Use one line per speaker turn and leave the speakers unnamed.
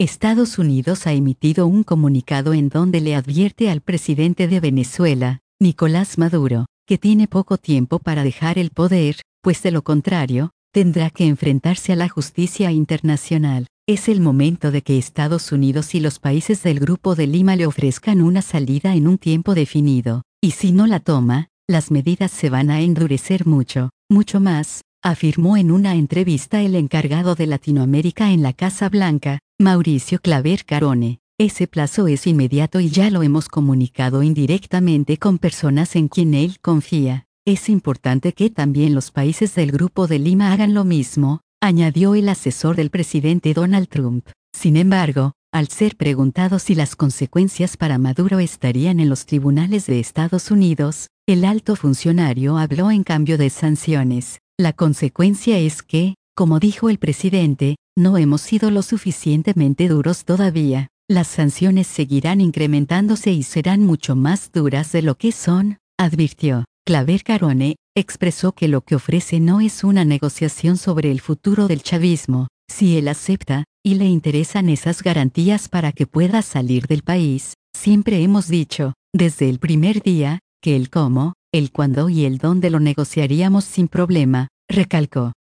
Estados Unidos ha emitido un comunicado en donde le advierte al presidente de Venezuela, Nicolás Maduro, que tiene poco tiempo para dejar el poder, pues de lo contrario, tendrá que enfrentarse a la justicia internacional. Es el momento de que Estados Unidos y los países del Grupo de Lima le ofrezcan una salida en un tiempo definido, y si no la toma, las medidas se van a endurecer mucho, mucho más, afirmó en una entrevista el encargado de Latinoamérica en la Casa Blanca, Mauricio Claver Carone. Ese plazo es inmediato y ya lo hemos comunicado indirectamente con personas en quien él confía. Es importante que también los países del Grupo de Lima hagan lo mismo, añadió el asesor del presidente Donald Trump. Sin embargo, al ser preguntado si las consecuencias para Maduro estarían en los tribunales de Estados Unidos, el alto funcionario habló en cambio de sanciones. La consecuencia es que, como dijo el presidente, no hemos sido lo suficientemente duros todavía. Las sanciones seguirán incrementándose y serán mucho más duras de lo que son, advirtió. Claver Carone expresó que lo que ofrece no es una negociación sobre el futuro del chavismo, si él acepta, y le interesan esas garantías para que pueda salir del país. Siempre hemos dicho, desde el primer día, que el cómo, el cuándo y el dónde lo negociaríamos sin problema, recalcó.